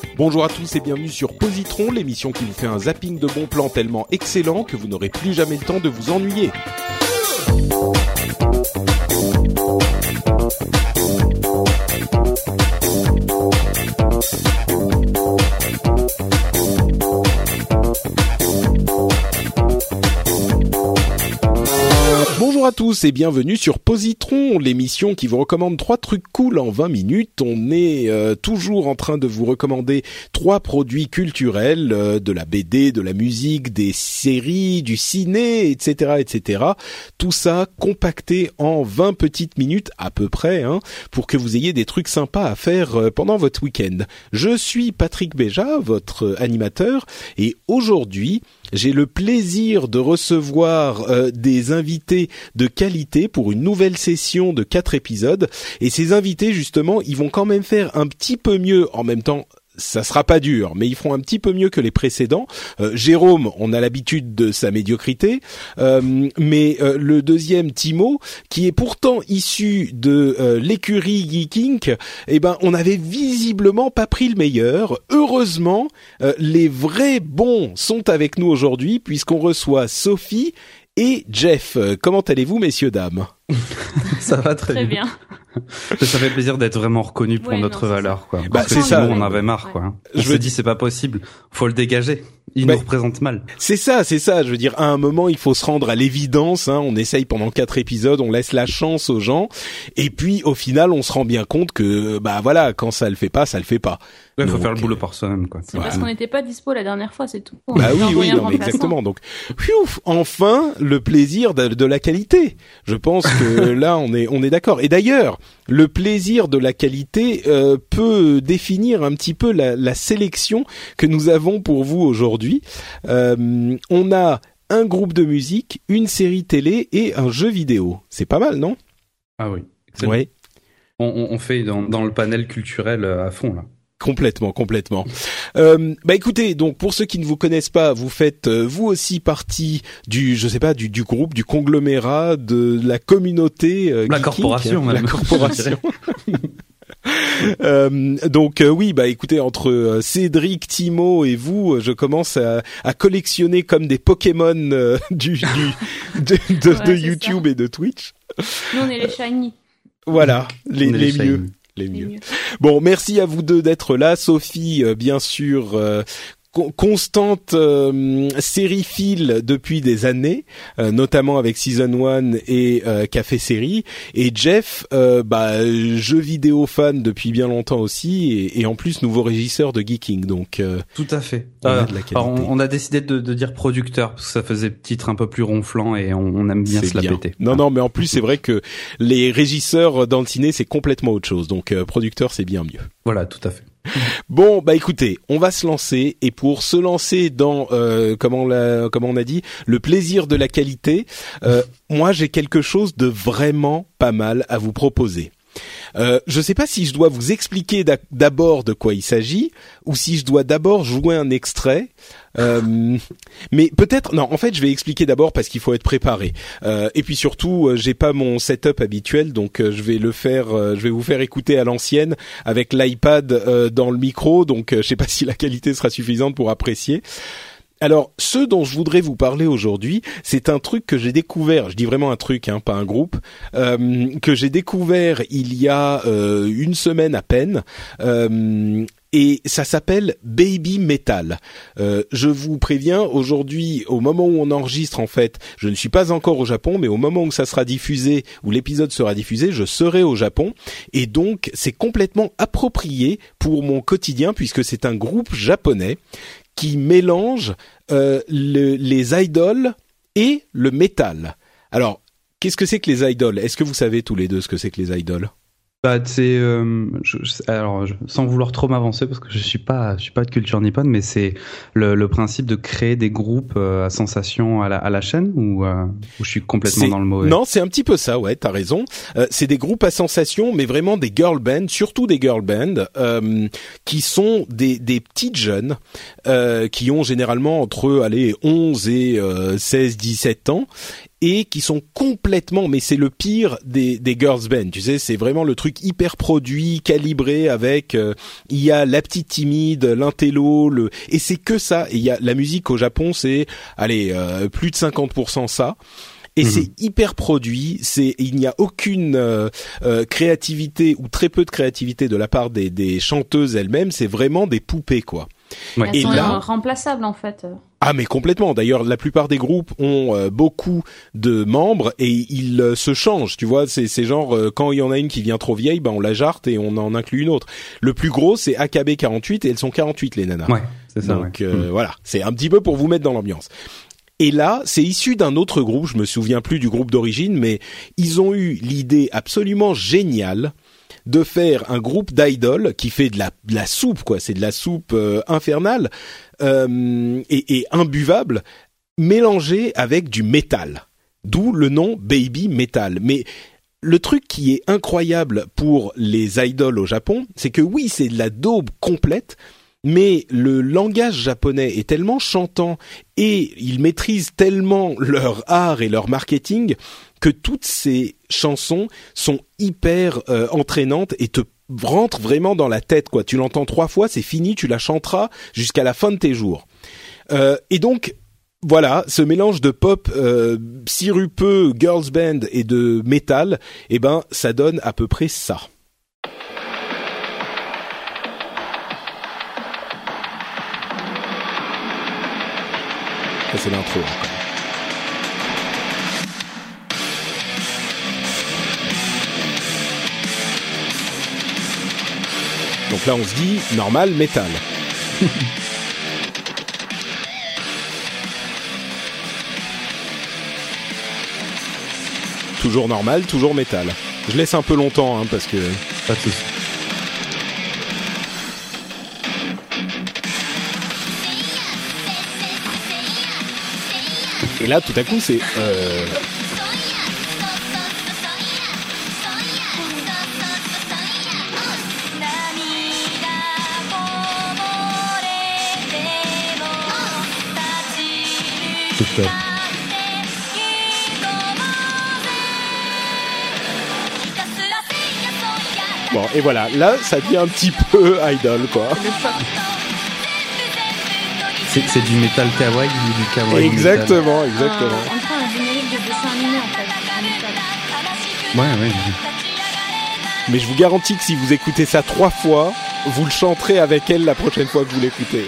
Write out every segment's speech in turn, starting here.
Bonjour à tous et bienvenue sur Positron, l'émission qui vous fait un zapping de bons plans tellement excellent que vous n'aurez plus jamais le temps de vous ennuyer. Bonjour à tous et bienvenue sur Positron, l'émission qui vous recommande 3 trucs cool en 20 minutes. On est toujours en train de vous recommander 3 produits culturels, de la BD, de la musique, des séries, du ciné, etc., etc. Tout ça compacté en 20 petites minutes à peu près, pour que vous ayez des trucs sympas à faire pendant votre week-end. Je suis Patrick Béja, votre animateur, et aujourd'hui, j'ai le plaisir de recevoir des invités de qualité pour une nouvelle session de 4 épisodes. Et ces invités, justement, ils vont quand même faire un petit peu mieux. En même temps, ça sera pas dur, mais ils feront un petit peu mieux que les précédents. Jérôme, on a l'habitude de sa médiocrité, mais le deuxième, Timo, qui est pourtant issu de l'écurie Geek Inc., on avait visiblement pas pris le meilleur. Heureusement, les vrais bons sont avec nous aujourd'hui, puisqu'on reçoit Sophie et Jeff. Comment allez-vous, messieurs, dames? Ça va très bien. Ça fait plaisir d'être vraiment reconnu pour notre valeur, quoi. Parce que c'est sinon, ça. on avait marre, quoi. On se dit, c'est pas possible. Faut le dégager. Il nous représente mal. C'est ça. Je veux dire, à un moment, il faut se rendre à l'évidence, On essaye pendant 4 épisodes, on laisse la chance aux gens. Et puis, au final, on se rend bien compte que, quand ça le fait pas, ça le fait pas. Il faut faire le boulot par soi-même, quoi. C'est parce qu'on n'était pas dispo la dernière fois, c'est tout. Oui, exactement. Donc, enfin, le plaisir de la qualité. Je pense que là, on est d'accord. Et d'ailleurs, le plaisir de la qualité peut définir un petit peu la sélection que nous avons pour vous aujourd'hui. On a un groupe de musique, une série télé et un jeu vidéo. C'est pas mal, non? Ah oui. Ouais. On fait dans le panel culturel à fond, là. Complètement. Écoutez, donc pour ceux qui ne vous connaissent pas, vous faites vous aussi partie du groupe, du conglomérat, de la communauté, la corporation, la corporation. Écoutez, entre Cédric, Timo et vous, je commence à collectionner comme des Pokémon de YouTube et de Twitch. Nous on est les shiny. Voilà, les mieux. Les mieux. Bon, merci à vous deux d'être là. Sophie, bien sûr, constante sériephile depuis des années, notamment avec Season 1 et Café Série. Et Jeff, jeu vidéo fan depuis bien longtemps aussi, et en plus nouveau régisseur de Geeking. Donc tout à fait. On a décidé de dire producteur parce que ça faisait titre un peu plus ronflant et on aime bien se la péter. Non, mais en plus c'est vrai que les régisseurs dans le ciné c'est complètement autre chose. Donc producteur c'est bien mieux. Voilà, tout à fait. Bon, écoutez, on va se lancer, et pour se lancer dans, comme on a dit, le plaisir de la qualité, moi j'ai quelque chose de vraiment pas mal à vous proposer. Je sais pas si je dois vous expliquer d'abord de quoi il s'agit, ou si je dois d'abord jouer un extrait. Mais peut-être non. En fait, je vais expliquer d'abord parce qu'il faut être préparé. Et puis surtout, j'ai pas mon setup habituel, donc je vais le faire. Je vais vous faire écouter à l'ancienne avec l'iPad dans le micro. Donc, je sais pas si la qualité sera suffisante pour apprécier. Alors, ce dont je voudrais vous parler aujourd'hui, c'est un truc que j'ai découvert, je dis vraiment un truc, pas un groupe, que j'ai découvert il y a une semaine à peine, et ça s'appelle Baby Metal. Je vous préviens, aujourd'hui, au moment où on enregistre, en fait, je ne suis pas encore au Japon, mais au moment où ça sera diffusé, où l'épisode sera diffusé, je serai au Japon, et donc c'est complètement approprié pour mon quotidien, puisque c'est un groupe japonais qui mélange les idoles et le métal. Alors, qu'est-ce que c'est que les idoles? Est-ce que vous savez tous les deux ce que c'est que les idoles? Sans vouloir trop m'avancer parce que je suis pas de culture nippone, mais c'est le principe de créer des groupes à sensation à la chaîne ou je suis complètement dans le mauvais. Non, c'est un petit peu ça, ouais, t'as raison. C'est des groupes à sensation, mais vraiment des girl bands, surtout des girl bands, qui sont des petites jeunes, qui ont généralement entre 11 et 16, 17 ans. et qui sont complètement, mais c'est le pire des girls band, tu sais, c'est vraiment le truc hyper produit, calibré avec il y a la petite timide, l'intello, et c'est que ça. Et il y a la musique au Japon, c'est plus de 50% ça. Et c'est hyper produit, il n'y a aucune créativité ou très peu de créativité de la part des chanteuses elles-mêmes, c'est vraiment des poupées quoi. Ouais. Elles sont remplaçables en fait. Ah mais complètement. D'ailleurs, la plupart des groupes ont beaucoup de membres et ils se changent. Tu vois, c'est genre quand il y en a une qui vient trop vieille, on la jarte et on en inclut une autre. Le plus gros, c'est AKB 48 et elles sont 48 les nanas. Ouais, c'est ça. Donc voilà, c'est un petit peu pour vous mettre dans l'ambiance. Et là, c'est issu d'un autre groupe, je me souviens plus du groupe d'origine, mais ils ont eu l'idée absolument géniale de faire un groupe d'idoles qui fait de la soupe, quoi. C'est de la soupe infernale et imbuvable, mélangée avec du métal. D'où le nom Baby Metal. Mais le truc qui est incroyable pour les idoles au Japon, c'est que oui, c'est de la daube complète, mais le langage japonais est tellement chantant et ils maîtrisent tellement leur art et leur marketing que toutes ces chansons sont hyper entraînantes et te rentrent vraiment dans la tête, quoi. Tu l'entends 3 fois, c'est fini, tu la chanteras jusqu'à la fin de tes jours. Et donc voilà, ce mélange de pop sirupeux, girls band et de métal, ça donne à peu près ça. Ça, c'est l'intro. Donc là, on se dit normal, métal. Toujours normal, toujours métal. Je laisse un peu longtemps, parce que... Pas de souci. Et là, tout à coup, c'est... Super. Bon, et voilà, là, ça devient un petit peu idol, quoi. C'est du métal kawaii ou du kawaii exactement, métal. Exactement. Enfin, un générique de dessin animé, en fait. Ouais. Mais je vous garantis que si vous écoutez ça 3 fois, vous le chanterez avec elle la prochaine fois que vous l'écoutez.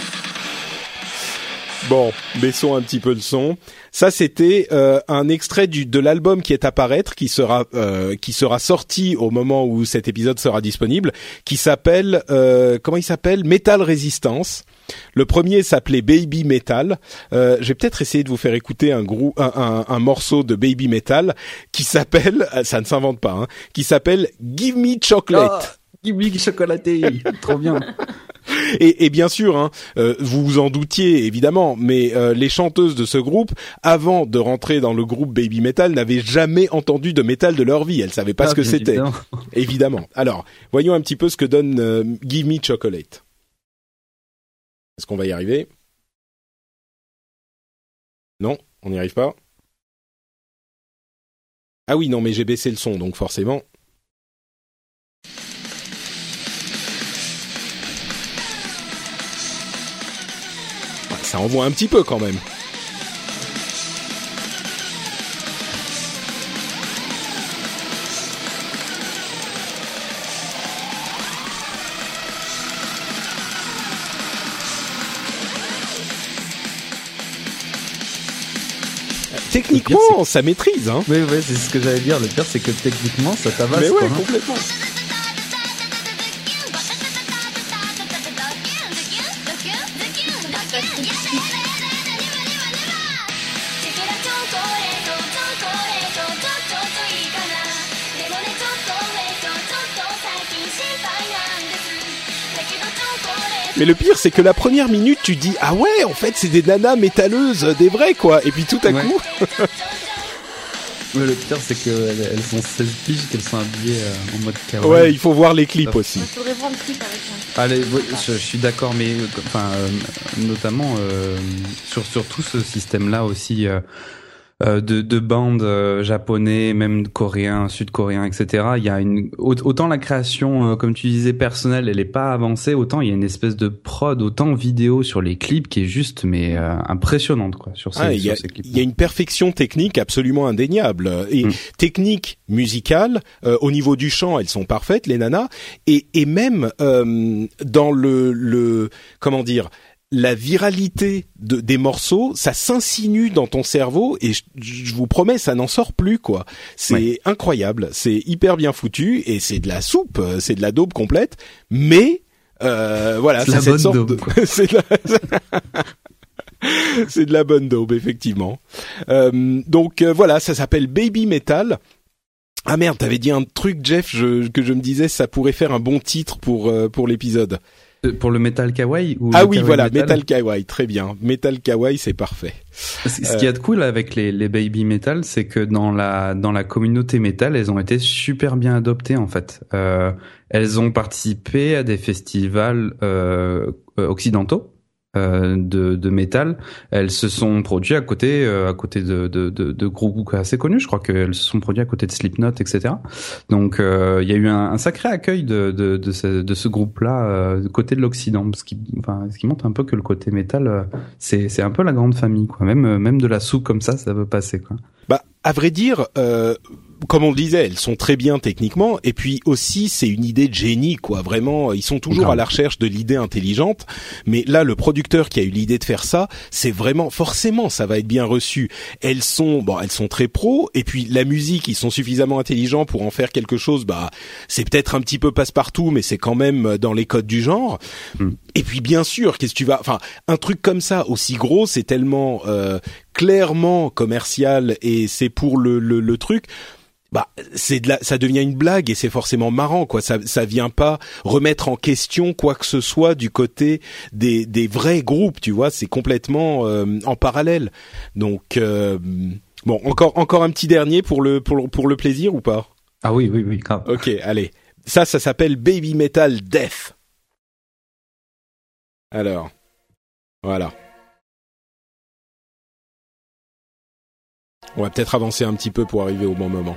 Bon, baissons un petit peu le son. Ça, c'était un extrait de l'album qui est à paraître, qui sera sorti au moment où cet épisode sera disponible, qui s'appelle comment il s'appelle ? Metal Resistance. Le premier s'appelait Baby Metal. Je vais peut-être essayer de vous faire écouter un morceau de Baby Metal qui s'appelle, ça ne s'invente pas, qui s'appelle Give Me Chocolate. Give me chocolaté. Trop bien. Et bien sûr, vous vous en doutiez évidemment, mais les chanteuses de ce groupe, avant de rentrer dans le groupe Baby Metal, n'avaient jamais entendu de métal de leur vie. Elles savaient pas ce que c'était. Évidemment. Alors, voyons un petit peu ce que donne Give Me Chocolate. Est-ce qu'on va y arriver ? Non, on n'y arrive pas. Ah oui, non, mais j'ai baissé le son, donc forcément... Ça envoie un petit peu quand même. Techniquement, ça maîtrise, hein. Oui, c'est ce que j'allais dire. Le pire, c'est que techniquement, ça tabasse. Mais ouais, quoi, complètement. Mais le pire, c'est que la première minute, tu dis ah ouais, en fait, c'est des nanas métalleuses, des vraies quoi. Et puis tout à coup. Mais le pire, c'est qu'elles sont 16 piges, qu'elles sont habillées en mode kawaii. Ouais, il faut voir les clips aussi. Il faudrait voir le clip avec ça. Allez, je suis d'accord, mais notamment sur tout ce système-là aussi. de bandes japonais, même coréens, sud-coréens, etc. Il y a autant la création, comme tu disais, personnelle, elle est pas avancée, autant il y a une espèce de prod, autant vidéo sur les clips qui est juste impressionnante quoi sur ces clips. Il y a une perfection technique absolument indéniable et technique musicale au niveau du chant, elles sont parfaites les nanas et même dans le comment dire, la viralité des morceaux, ça s'insinue dans ton cerveau et je vous promets, ça n'en sort plus quoi. C'est incroyable, c'est hyper bien foutu et c'est de la soupe, c'est de la daube complète, mais voilà, c'est cette sorte daube, c'est de la bonne daube effectivement. Donc voilà, ça s'appelle Baby Metal. Ah merde, t'avais dit un truc Jeff que je me disais ça pourrait faire un bon titre pour l'épisode. Pour le Metal Kawaii ou Ah oui, voilà, Metal Kawaii, très bien. Metal Kawaii, c'est parfait. Ce qu'il y a de cool avec les Baby Metal, c'est que dans la communauté metal, elles ont été super bien adoptées en fait. Elles ont participé à des festivals occidentaux de métal. Elles se sont produites à côté de groupes assez connus. Je crois qu'elles se sont produites à côté de Slipknot, etc. Donc il y a eu un sacré accueil de ce groupe-là côté de l'Occident, ce qui montre un peu que le côté métal c'est un peu la grande famille quoi. Même de la soupe comme ça peut passer quoi. Bah à vrai dire comme on le disait, elles sont très bien techniquement, et puis aussi c'est une idée de génie, quoi. Vraiment, ils sont toujours à la recherche de l'idée intelligente, mais là le producteur qui a eu l'idée de faire ça, c'est vraiment forcément ça va être bien reçu. Elles sont très pro, et puis la musique, ils sont suffisamment intelligents pour en faire quelque chose. Bah, c'est peut-être un petit peu passe-partout, mais c'est quand même dans les codes du genre. Et puis bien sûr, un truc comme ça aussi gros, c'est tellement clairement commercial et c'est pour le truc. Bah, ça devient une blague et c'est forcément marrant, quoi. Ça vient pas remettre en question quoi que ce soit du côté des vrais groupes, tu vois. C'est complètement en parallèle. Donc, bon, encore un petit dernier pour le plaisir ou pas? Ah oui, grave. Ok, allez. Ça s'appelle Baby Metal Death. Alors, voilà. On va peut-être avancer un petit peu pour arriver au bon moment.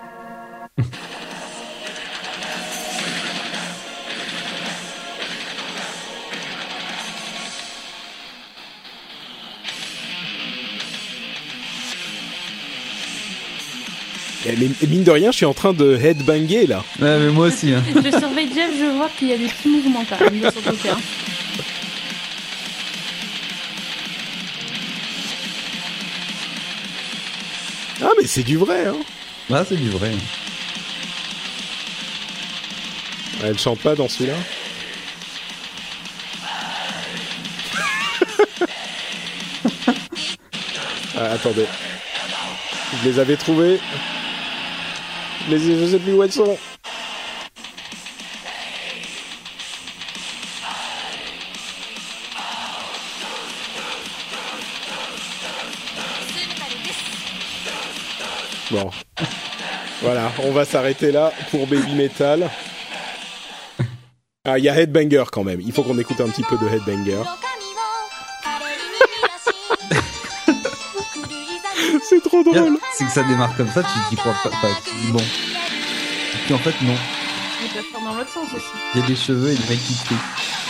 Mais mine de rien, je suis en train de headbanger là. Ouais, mais moi aussi. Hein. Je surveille Jeff, je vois qu'il y a des petits mouvements quand même de son côté. Hein. Ah mais c'est du vrai, hein. Ah, c'est du vrai. Elle chante pas dans celui-là. Attendez. Je les avais trouvés. Je sais plus où elles sont. Bon. Voilà, on va s'arrêter là pour Baby Metal. Ah, il y a Headbanger quand même. Il faut qu'on écoute un petit peu de Headbanger. C'est trop drôle. C'est que ça démarre comme ça, tu crois pas. Enfin, tu dis bon. Et puis en fait, non. Il peut faire dans l'autre sens aussi. Il y a des cheveux et des mecs qui crient.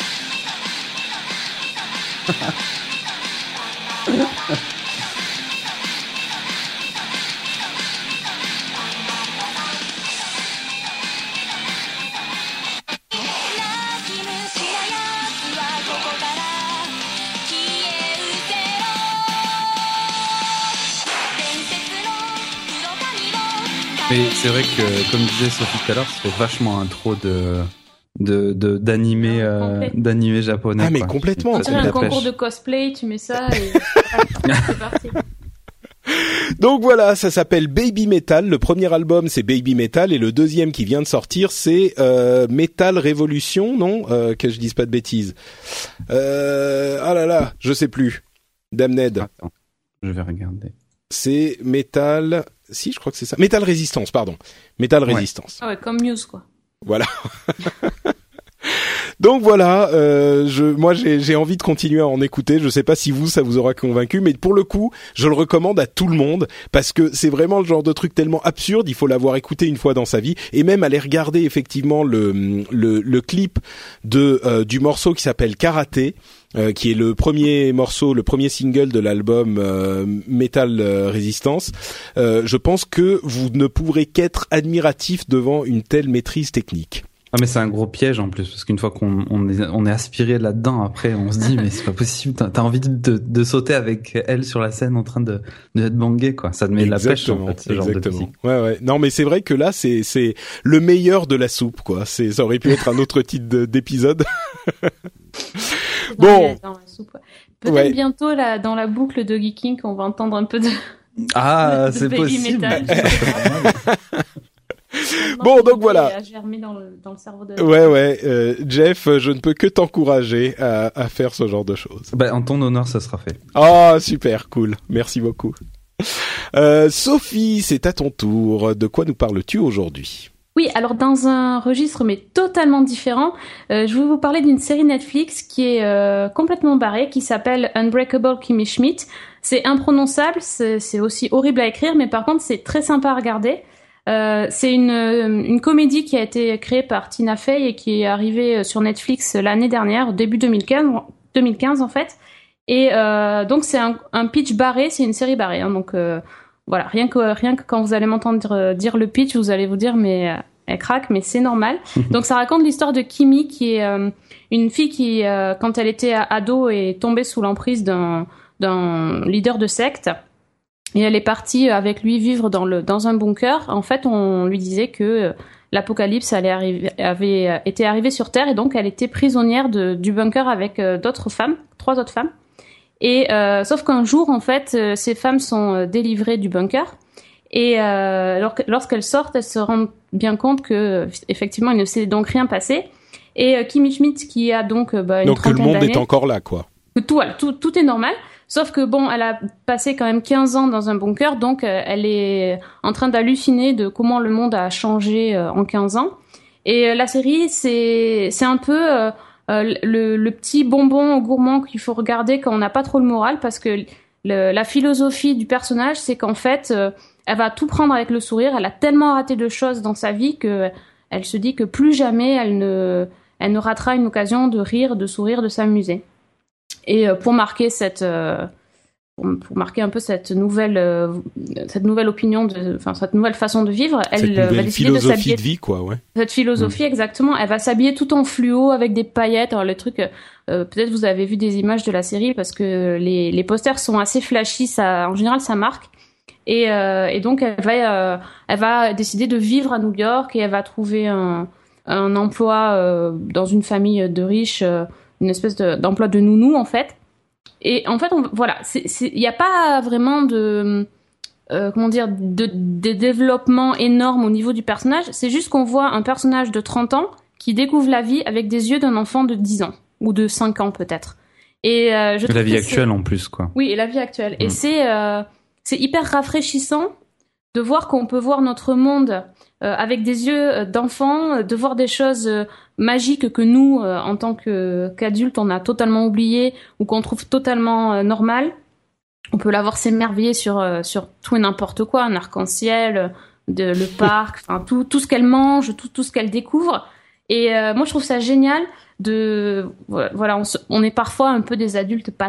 Mais c'est vrai que, comme disait Sophie tout à l'heure, ça fait vachement intro d'animé japonais. Ah mais quoi. Complètement. On dirait un concours de cosplay, tu mets ça et c'est parti. Donc voilà, ça s'appelle Baby Metal. Le premier album c'est Baby Metal et le deuxième qui vient de sortir c'est Metal Revolution, non que je dise pas de bêtises. Ah là là, je sais plus. Damned. Attends, je vais regarder. C'est Metal. Si, je crois que c'est ça. Metal Resistance, pardon. Metal Resistance. Ah ouais, comme Muse, quoi. Voilà. Donc voilà, moi j'ai envie de continuer à en écouter. Je sais pas si ça vous aura convaincu, mais pour le coup, je le recommande à tout le monde parce que c'est vraiment le genre de truc tellement absurde. Il faut l'avoir écouté une fois dans sa vie et même aller regarder effectivement le clip du morceau qui s'appelle Karaté. Qui est le premier morceau, le premier single de l'album Metal Resistance. Je pense que vous ne pourrez qu'être admiratif devant une telle maîtrise technique. Ah mais c'est un gros piège en plus parce qu'une fois qu'on est aspiré là-dedans, après on se dit mais c'est pas possible. T'as envie de sauter avec elle sur la scène en train de être bangé quoi. Ça te met de la pêche en fait. Ce genre de musique. Ouais. Non mais c'est vrai que là c'est le meilleur de la soupe quoi. Ça aurait pu être un autre titre d'épisode. Bon. Dans la soupe, ouais. Peut-être bientôt là dans la boucle de Geeking on va entendre un peu de c'est possible. Bon, donc voilà. Germé dans le cerveau de... Ouais. Jeff, je ne peux que t'encourager à faire ce genre de choses. En ton honneur, ça sera fait. Ah, super, cool. Merci beaucoup. Sophie, c'est à ton tour. De quoi nous parles-tu aujourd'hui ? Oui, alors dans un registre mais totalement différent, je vais vous parler d'une série Netflix qui est complètement barrée, qui s'appelle Unbreakable Kimmy Schmidt. C'est imprononçable, c'est aussi horrible à écrire, mais par contre c'est très sympa à regarder. C'est une comédie qui a été créée par Tina Fey et qui est arrivée sur Netflix l'année dernière, début 2015 en fait. Et donc c'est un pitch barré, c'est une série barrée. Hein, donc voilà, rien que quand vous allez m'entendre dire le pitch, vous allez vous dire mais elle craque, mais c'est normal. Donc ça raconte l'histoire de Kimmy qui est une fille qui quand elle était ado est tombée sous l'emprise d'un leader de secte. Et elle est partie avec lui vivre dans un bunker. En fait, on lui disait que l'apocalypse avait été arrivé sur Terre et donc elle était prisonnière du bunker avec 3 autres femmes. Et sauf qu'un jour, en fait, ces femmes sont délivrées du bunker. Et lorsqu'elles sortent, elles se rendent bien compte que effectivement, il ne s'est donc rien passé. Et Kimmy Schmidt, qui a donc une trentaine d'années... Donc que le monde est encore là, quoi. Tout est normal. Sauf que bon, elle a passé quand même 15 ans dans un bunker, donc elle est en train d'halluciner de comment le monde a changé en 15 ans. Et la série, c'est un peu le petit bonbon gourmand qu'il faut regarder quand on n'a pas trop le moral, parce que la philosophie du personnage, c'est qu'en fait, elle va tout prendre avec le sourire. Elle a tellement raté de choses dans sa vie que elle se dit que plus jamais elle ne ratera une occasion de rire, de sourire, de s'amuser. Et pour marquer pour marquer un peu cette nouvelle opinion cette nouvelle façon de vivre, elle va décider de s'habiller de vie quoi, ouais. Cette philosophie exactement, elle va s'habiller tout en fluo avec des paillettes. Alors le truc peut-être vous avez vu des images de la série parce que les posters sont assez flashy, ça en général ça marque. Et donc elle va décider de vivre à New York et elle va trouver un emploi dans une famille de riches, une espèce d'emploi de nounou en fait. Et en fait voilà, il y a pas vraiment de développement énorme au niveau du personnage. C'est juste qu'on voit un personnage de 30 ans qui découvre la vie avec des yeux d'un enfant de 10 ans ou de 5 ans peut-être. Et je trouve la vie actuelle en plus quoi. Oui, et la vie actuelle. Et c'est hyper rafraîchissant de voir qu'on peut voir notre monde avec des yeux d'enfant, de voir des choses magiques que nous, en tant qu'adultes, on a totalement oublié ou qu'on trouve totalement normal. On peut la voir s'émerveiller sur tout et n'importe quoi, un arc-en-ciel, le parc, enfin tout ce qu'elle mange, tout ce qu'elle découvre. Et moi, je trouve ça génial voilà, on est parfois un peu des adultes pas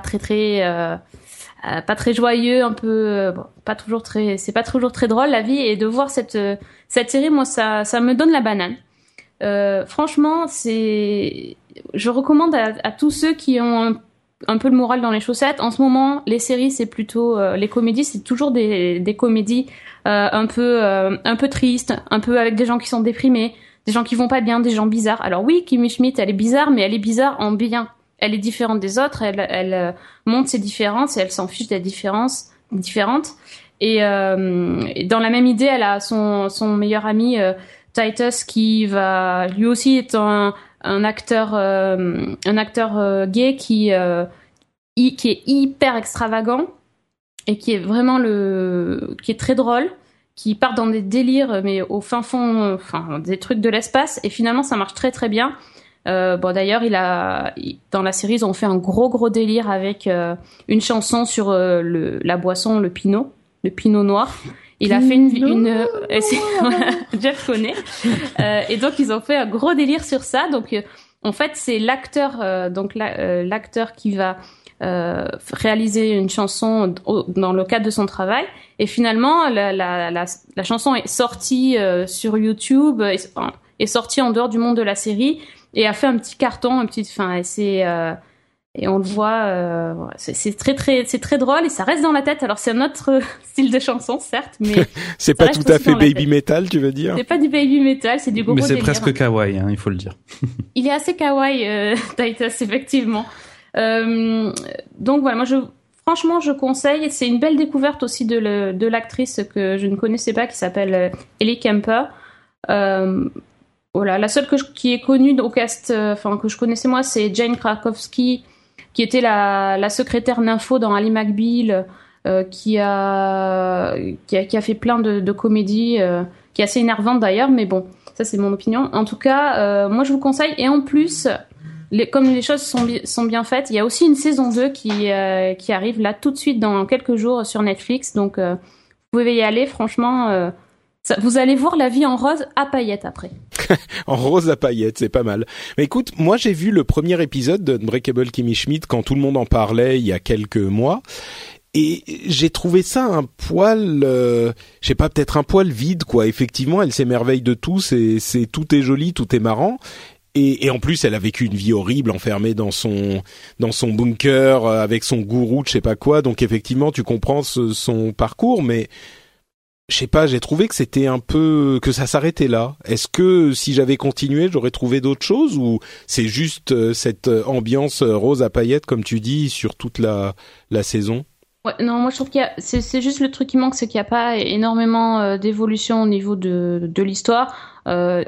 très joyeux, un peu c'est pas toujours très drôle la vie, et de voir cette série, moi ça me donne la banane. Franchement, je recommande à tous ceux qui ont un peu le moral dans les chaussettes. En ce moment, les séries, c'est plutôt les comédies, c'est toujours des comédies un peu tristes, un peu avec des gens qui sont déprimés, des gens qui vont pas bien, des gens bizarres. Alors oui, Kimmy Schmidt, elle est bizarre, mais elle est bizarre en bien. Elle est différente des autres, elle montre ses différences et elle s'en fiche des différences différentes. Et dans la même idée, elle a son meilleur ami Titus, qui va lui aussi être un acteur gay qui est hyper extravagant et qui est vraiment qui est très drôle, qui part dans des délires mais au fin fond, des trucs de l'espace, et finalement ça marche très très bien. D'ailleurs, dans la série, ils ont fait un gros délire avec une chanson sur la boisson, le pinot noir. Il a fait Jeff connaît. Et donc, ils ont fait un gros délire sur ça. Donc, en fait, c'est l'acteur, l'acteur qui va réaliser une chanson dans le cadre de son travail. Et finalement, la chanson est sortie sur YouTube, est sortie en dehors du monde de la série et a fait un petit carton, et on le voit, c'est très drôle et ça reste dans la tête. Alors c'est un autre style de chanson, certes, mais c'est pas tout à fait baby metal, tu veux dire? C'est pas du baby metal, c'est du gros délire. Mais c'est presque kawaii, hein, il faut le dire. Il est assez kawaii, Titus, effectivement. Donc voilà, franchement, je conseille. C'est une belle découverte aussi de l'actrice que je ne connaissais pas, qui s'appelle Ellie Kemper. Voilà, la seule qui est connue au cast, que je connaissais moi, c'est Jane Krakowski, qui était la secrétaire nympho dans Ally McBeal, qui a fait plein de comédies, qui est assez énervante d'ailleurs, mais bon, ça c'est mon opinion. En tout cas, moi je vous conseille. Et en plus, comme les choses sont bien faites, il y a aussi une saison 2 qui arrive là tout de suite dans quelques jours sur Netflix. Donc vous pouvez y aller, franchement. Vous allez voir la vie en rose à paillettes après. En rose à paillettes, c'est pas mal. Mais écoute, moi j'ai vu le premier épisode d'Unbreakable Kimmy Schmidt quand tout le monde en parlait il y a quelques mois. Et j'ai trouvé ça un poil, je sais pas, peut-être un poil vide, quoi. Effectivement, elle s'émerveille de tout, tout est joli, tout est marrant. Et en plus, elle a vécu une vie horrible, enfermée dans son bunker, avec son gourou, je sais pas quoi. Donc effectivement, tu comprends son parcours, mais je sais pas, j'ai trouvé que c'était un peu, que ça s'arrêtait là. Est-ce que si j'avais continué, j'aurais trouvé d'autres choses, ou c'est juste cette ambiance rose à paillettes, comme tu dis, sur toute la saison? Ouais, non, moi je trouve c'est juste le truc qui manque, c'est qu'il n'y a pas énormément d'évolution au niveau de l'histoire. Ça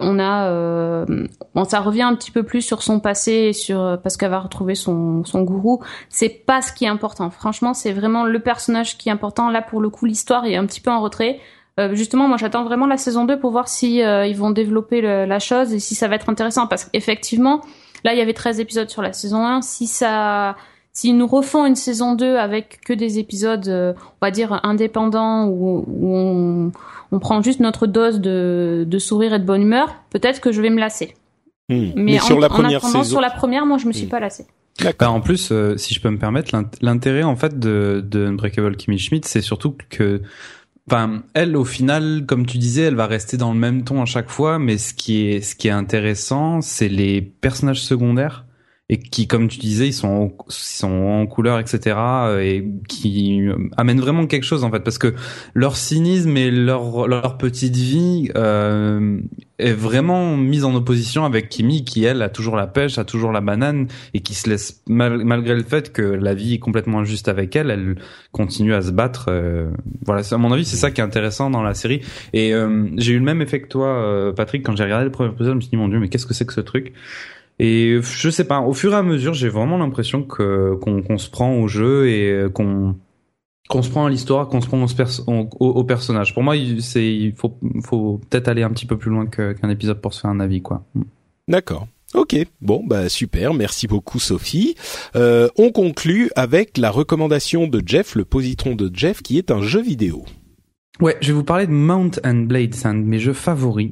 revient un petit peu plus sur son passé, parce qu'elle va retrouver son gourou. C'est pas ce qui est important. Franchement, c'est vraiment le personnage qui est important. Là, pour le coup, l'histoire est un petit peu en retrait. Justement, moi, j'attends vraiment la saison 2 pour voir si ils vont développer la chose et si ça va être intéressant. Parce qu'effectivement, là, il y avait 13 épisodes sur la saison 1. S'ils nous refont une saison 2 avec que des épisodes, on va dire, indépendants, où on prend juste notre dose de sourire et de bonne humeur, peut-être que je vais me lasser. Mais sur la première saison, sur la première, moi, je me suis pas lassée. Bah, en plus, si je peux me permettre, l'intérêt, en fait, de Unbreakable Kimmy Schmidt, c'est surtout que, elle, au final, comme tu disais, elle va rester dans le même ton à chaque fois, mais ce qui est intéressant, c'est les personnages secondaires, et qui, comme tu disais, ils sont en couleur, etc., et qui amènent vraiment quelque chose, en fait, parce que leur cynisme et leur petite vie est vraiment mise en opposition avec Kimmy, qui, elle, a toujours la pêche, a toujours la banane, et qui se laisse, malgré le fait que la vie est complètement injuste avec elle continue à se battre. Voilà, à mon avis, c'est ça qui est intéressant dans la série. Et j'ai eu le même effet que toi, Patrick, quand j'ai regardé le premier épisode, je me suis dit, mon Dieu, mais qu'est-ce que c'est que ce truc? Et je sais pas, au fur et à mesure, j'ai vraiment l'impression qu'on se prend au jeu et qu'on se prend à l'histoire, qu'on se prend au personnage. Pour moi, il faut peut-être aller un petit peu plus loin qu'un épisode pour se faire un avis, quoi. D'accord. Ok, bon, bah super, merci beaucoup Sophie. On conclut avec la recommandation de Jeff, le positron de Jeff, qui est un jeu vidéo. Ouais, je vais vous parler de Mount & Blade, c'est un de mes jeux favoris.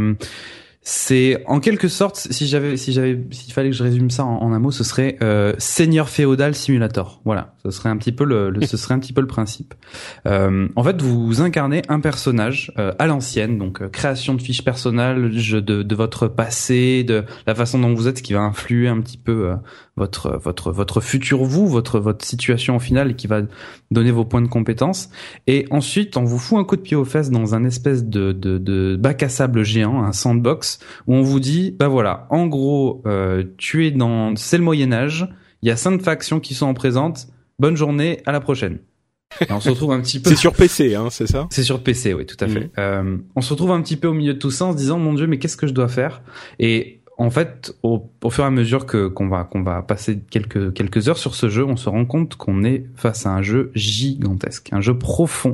C'est en quelque sorte, s'il fallait que je résume ça en un mot, ce serait Seigneur Féodal Simulator. Voilà, ce serait un petit peu le principe. En fait, vous incarnez un personnage à l'ancienne, donc création de fiches personnelles, de votre passé, de la façon dont vous êtes, ce qui va influer un petit peu votre futur vous, votre situation au final, et qui va donner vos points de compétence. Et ensuite, on vous fout un coup de pied aux fesses dans un espèce de bac à sable géant, un sandbox, où on vous dit, bah voilà, en gros, c'est le Moyen-Âge, il y a 5 factions qui sont en présente, bonne journée, à la prochaine. Et on se retrouve un petit peu... C'est sur PC, hein, c'est ça? C'est sur PC, oui, tout à fait. On se retrouve un petit peu au milieu de tout ça en se disant, mon Dieu, mais qu'est-ce que je dois faire? Et en fait, au fur et à mesure qu'on va passer quelques heures sur ce jeu, on se rend compte qu'on est face à un jeu gigantesque, un jeu profond,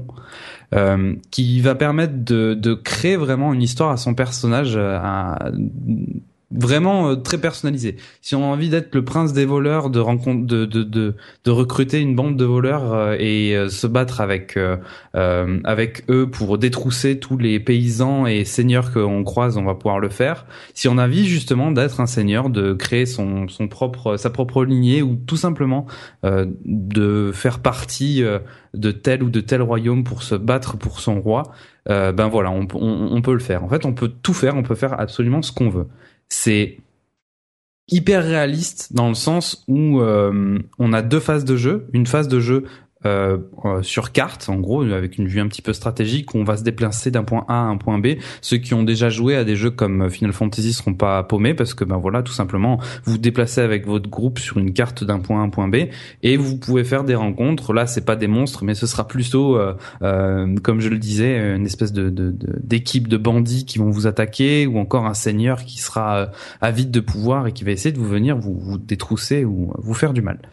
qui va permettre de créer vraiment une histoire à son personnage, vraiment très personnalisé. Si on a envie d'être le prince des voleurs, de recruter une bande de voleurs et se battre avec eux pour détrousser tous les paysans et seigneurs qu'on croise, on va pouvoir le faire. Si on a envie justement d'être un seigneur, de créer sa propre lignée, ou tout simplement de faire partie de tel ou de tel royaume pour se battre pour son roi, ben voilà, on peut le faire. En fait, on peut tout faire, on peut faire absolument ce qu'on veut. C'est hyper réaliste dans le sens où on a 2 phases de jeu. Une phase de jeu sur carte, en gros, avec une vue un petit peu stratégique, où on va se déplacer d'un point A à un point B. Ceux qui ont déjà joué à des jeux comme Final Fantasy seront pas paumés, parce que ben voilà, tout simplement, vous vous déplacez avec votre groupe sur une carte d'un point A à un point B, et vous pouvez faire des rencontres. Là, c'est pas des monstres, mais ce sera plutôt, comme je le disais, une espèce d'équipe de bandits qui vont vous attaquer, ou encore un seigneur qui sera avide de pouvoir et qui va essayer de vous détrousser ou vous faire du mal.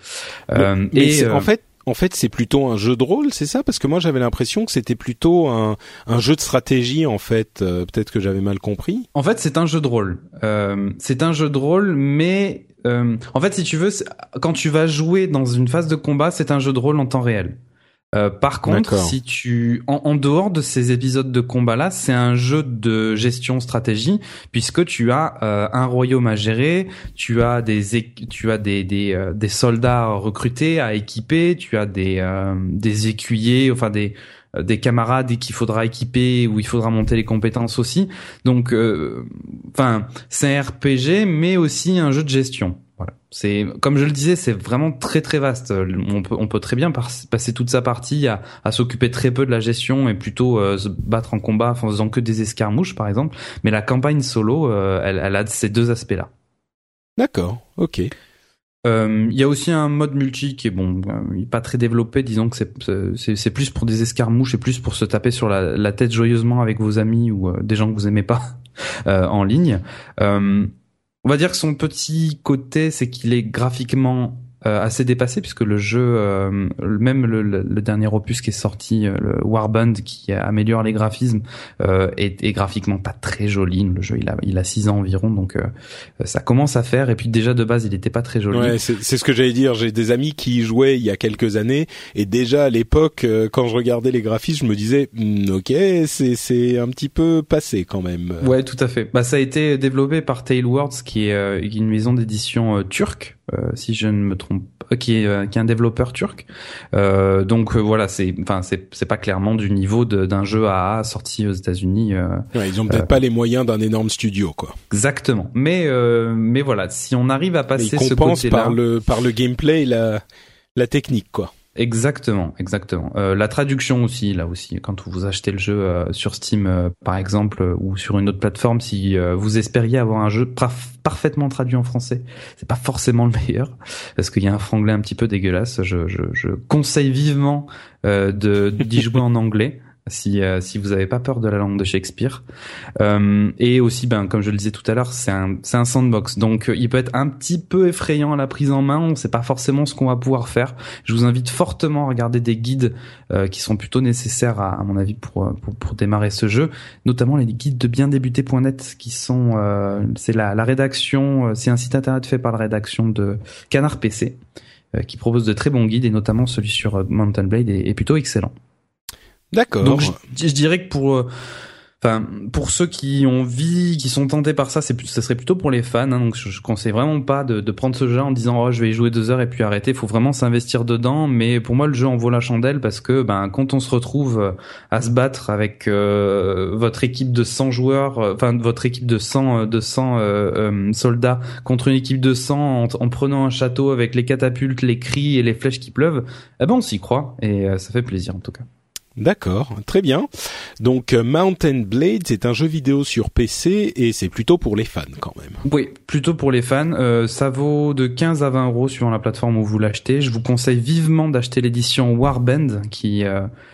En fait, c'est plutôt un jeu de rôle, c'est ça? Parce que moi, j'avais l'impression que c'était plutôt un jeu de stratégie, en fait. Peut-être que j'avais mal compris. En fait, c'est un jeu de rôle. C'est un jeu de rôle, mais en fait, si tu veux, quand tu vas jouer dans une phase de combat, c'est un jeu de rôle en temps réel. Par contre, D'accord. si en dehors de ces épisodes de combat là, c'est un jeu de gestion stratégie, puisque tu as un royaume à gérer, tu as des soldats recrutés à équiper, tu as des écuyers, enfin des camarades qu'il faudra équiper, où il faudra monter les compétences aussi. Donc c'est un RPG, mais aussi un jeu de gestion. Voilà. C'est, comme je le disais, c'est vraiment très très vaste. On peut très bien passer toute sa partie à s'occuper très peu de la gestion et plutôt se battre en combat en faisant que des escarmouches, par exemple. Mais la campagne solo, elle a ces 2 aspects-là. D'accord, ok. Il y a aussi un mode multi qui est il est pas très développé, disons que c'est plus pour des escarmouches et plus pour se taper sur la tête joyeusement avec vos amis ou des gens que vous aimez pas en ligne. On va dire que son petit côté, c'est qu'il est graphiquement assez dépassé, puisque le jeu, même le dernier opus qui est sorti, le Warband, qui améliore les graphismes, est graphiquement pas très joli. Le jeu, il a 6 ans environ, donc ça commence à faire. Et puis déjà de base, il était pas très joli. Ouais, c'est ce que j'allais dire. J'ai des amis qui y jouaient il y a quelques années, et déjà à l'époque, quand je regardais les graphismes, je me disais, ok, c'est un petit peu passé quand même. Ouais, tout à fait. Bah, ça a été développé par Tailwords, qui est une maison d'édition turque. Si je ne me trompe pas, qui est un développeur turc. Donc voilà, c'est pas clairement du niveau d'un jeu AA sorti aux États-Unis. Ouais, ils ont peut-être pas les moyens d'un énorme studio, quoi. Exactement. Mais voilà, si on arrive à passer ce côté-là, par le gameplay, la technique, quoi. Exactement. La traduction aussi, là aussi, quand vous achetez le jeu sur Steam, par exemple, ou sur une autre plateforme, si vous espériez avoir un jeu parfaitement traduit en français, c'est pas forcément le meilleur, parce qu'il y a un franglais un petit peu dégueulasse. Je conseille vivement d'y jouer en anglais. Si vous avez pas peur de la langue de Shakespeare, et aussi comme je le disais tout à l'heure, c'est un sandbox, donc il peut être un petit peu effrayant à la prise en main. On sait pas forcément ce qu'on va pouvoir faire. Je vous invite fortement à regarder des guides qui sont plutôt nécessaires à mon avis pour démarrer ce jeu, notamment les guides de biendébuter.net qui sont c'est la rédaction, c'est un site internet fait par la rédaction de Canard PC qui propose de très bons guides, et notamment celui sur Mountain Blade est plutôt excellent. D'accord. Donc je dirais que pour ceux qui sont tentés par ça, ça serait plutôt pour les fans, hein. Donc je conseille vraiment pas de prendre ce jeu en disant je vais y jouer 2 heures et puis arrêter. Il faut vraiment s'investir dedans. Mais pour moi, le jeu en vaut la chandelle, parce que quand on se retrouve à se battre avec votre équipe de 100 joueurs, votre équipe de 100 soldats contre une équipe de 100 en prenant un château avec les catapultes, les cris et les flèches qui pleuvent, on s'y croit, et ça fait plaisir en tout cas. D'accord, très bien. Donc Mountain Blade, c'est un jeu vidéo sur PC et c'est plutôt pour les fans quand même. Oui, plutôt pour les fans. Ça vaut de 15 à 20 euros suivant la plateforme où vous l'achetez. Je vous conseille vivement d'acheter l'édition Warband qui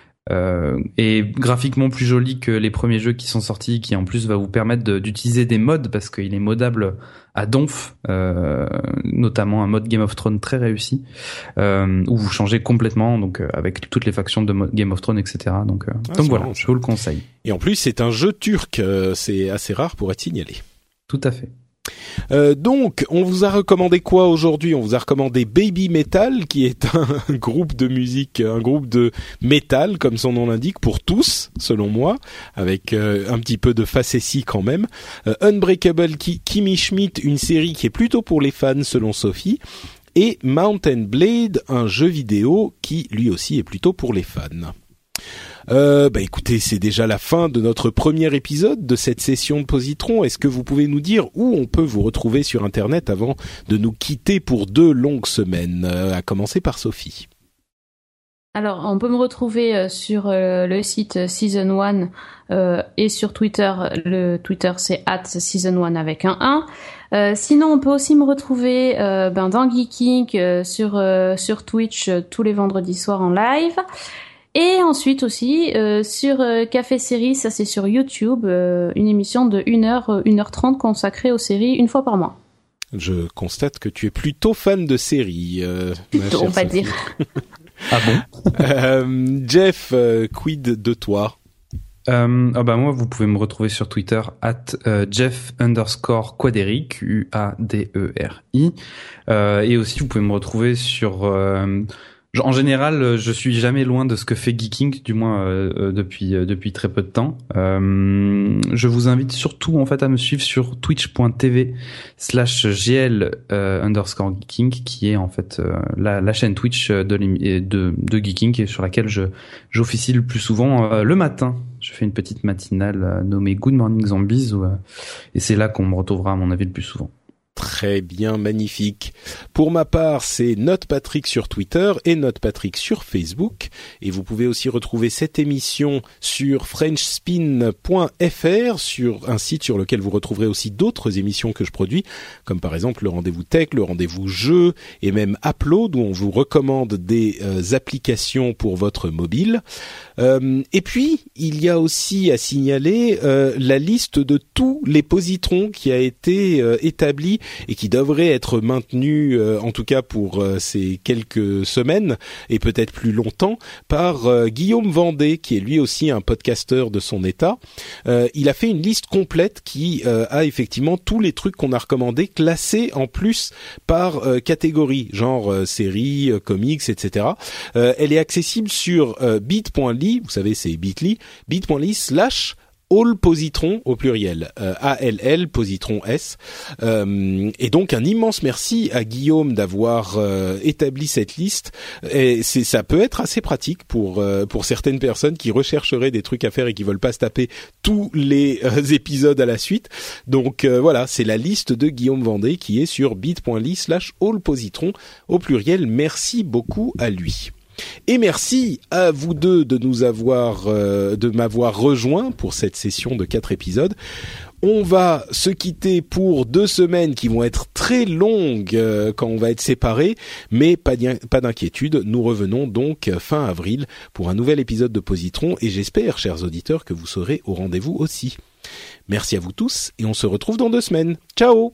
est graphiquement plus jolie que les premiers jeux qui sont sortis, qui en plus va vous permettre d'utiliser des mods, parce qu'il est modable à donf, notamment un mode Game of Thrones très réussi, où vous changez complètement, donc avec toutes les factions de Game of Thrones, etc. Donc voilà, je vous le conseille. Et en plus, c'est un jeu turc, c'est assez rare pour être signalé. Tout à fait. Donc, on vous a recommandé quoi aujourd'hui ? On vous a recommandé Baby Metal, qui est un groupe de musique, un groupe de métal, comme son nom l'indique, pour tous, selon moi, avec un petit peu de facétie quand même. Unbreakable Kimmy Schmidt, une série qui est plutôt pour les fans, selon Sophie. Et Mountain Blade, un jeu vidéo qui, lui aussi, est plutôt pour les fans. Écoutez, c'est déjà la fin de notre premier épisode de cette session de Positron. Est-ce que vous pouvez nous dire où on peut vous retrouver sur Internet avant de nous quitter pour 2 longues semaines, à commencer par Sophie? Alors, on peut me retrouver sur le site Season 1 et sur Twitter. Le Twitter, c'est @Season1 avec un 1. Sinon, on peut aussi me retrouver dans Geeking sur Twitch tous les vendredis soirs en live. Et ensuite aussi sur Café Série, ça c'est sur YouTube, une émission de 1h, 1h30 consacrée aux séries une fois par mois. Je constate que tu es plutôt fan de séries. Plutôt, on va dire. Ah bon? Jeff, quid de toi? Moi, vous pouvez me retrouver sur Twitter @Jeff_Quaderi, QADERI. Et aussi, vous pouvez me retrouver sur... en général, je suis jamais loin de ce que fait Geeking, du moins depuis très peu de temps. Je vous invite surtout en fait à me suivre sur twitch.tv/GL_Geeking, qui est en fait la chaîne Twitch de Geeking, et sur laquelle j'officie le plus souvent le matin. Je fais une petite matinale nommée Good Morning Zombies, et c'est là qu'on me retrouvera à mon avis le plus souvent. Très bien, magnifique. Pour ma part, c'est NotePatrick sur Twitter et NotePatrick sur Facebook. Et vous pouvez aussi retrouver cette émission sur frenchspin.fr, sur un site sur lequel vous retrouverez aussi d'autres émissions que je produis, comme par exemple le Rendez-vous Tech, le Rendez-vous Jeu et même Upload, où on vous recommande des applications pour votre mobile. Et puis, il y a aussi à signaler la liste de tous les positrons qui a été établie et qui devrait être maintenu, en tout cas pour ces quelques semaines et peut-être plus longtemps, par Guillaume Vendée, qui est lui aussi un podcasteur de son état. Il a fait une liste complète qui a effectivement tous les trucs qu'on a recommandés, classés en plus par catégorie, genre séries, comics, etc. Elle est accessible sur bit.ly, vous savez c'est bit.ly, bit.ly/All Positron au pluriel, ALL Positron S, et donc un immense merci à Guillaume d'avoir établi cette liste. Et ça peut être assez pratique pour certaines personnes qui rechercheraient des trucs à faire et qui veulent pas se taper tous les épisodes à la suite. Donc voilà, c'est la liste de Guillaume Vendée qui est sur bit.ly/All Positron au pluriel. Merci beaucoup à lui. Et merci à vous deux de m'avoir rejoint pour cette session de 4 épisodes. On va se quitter pour 2 semaines qui vont être très longues quand on va être séparés, mais pas d'inquiétude, nous revenons donc fin avril pour un nouvel épisode de Positron, et j'espère, chers auditeurs, que vous serez au rendez-vous aussi. Merci à vous tous et on se retrouve dans 2 semaines. Ciao!